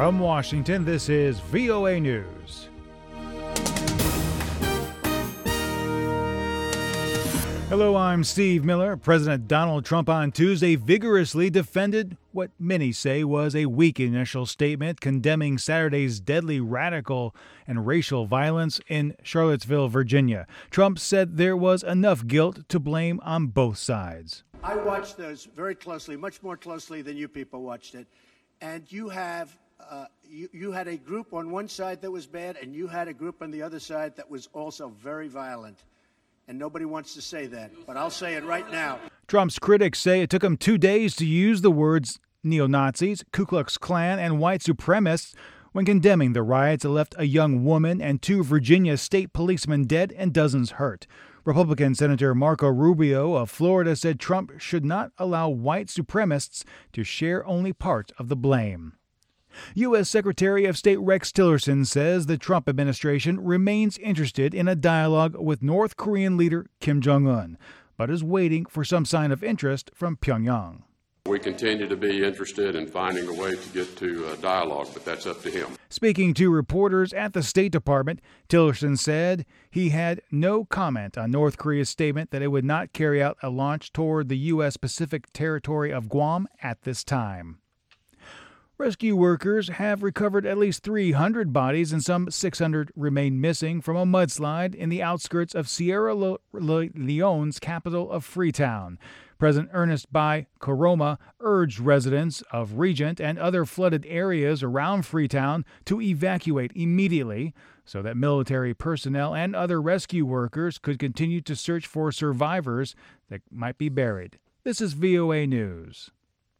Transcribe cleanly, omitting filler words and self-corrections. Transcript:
From Washington, this is VOA News. Hello, I'm Steve Miller. President Donald Trump on Tuesday vigorously defended what many say was a weak initial statement condemning Saturday's deadly radical and racial violence in Charlottesville, Virginia. Trump said there was enough guilt to blame on both sides. I watched those very closely, much more closely than you people watched it. And you have you had a group on one side that was bad, and you had a group on the other side that was also very violent. And nobody wants to say that, but I'll say it right now. Trump's critics say it took him 2 days to use the words neo-Nazis, Ku Klux Klan, and white supremacists when condemning the riots that left a young woman and 2 Virginia state policemen dead and dozens hurt. Republican Senator Marco Rubio of Florida said Trump should not allow white supremacists to share only part of the blame. U.S. Secretary of State Rex Tillerson says the Trump administration remains interested in a dialogue with North Korean leader Kim Jong-un, but is waiting for some sign of interest from Pyongyang. We continue to be interested in finding a way to get to a dialogue, but that's up to him. Speaking to reporters at the State Department, Tillerson said he had no comment on North Korea's statement that it would not carry out a launch toward the U.S. Pacific territory of Guam at this time. Rescue workers have recovered at least 300 bodies and some 600 remain missing from a mudslide in the outskirts of Sierra Leone's capital of Freetown. President Ernest Bai Koroma urged residents of Regent and other flooded areas around Freetown to evacuate immediately so that military personnel and other rescue workers could continue to search for survivors that might be buried. This is VOA News.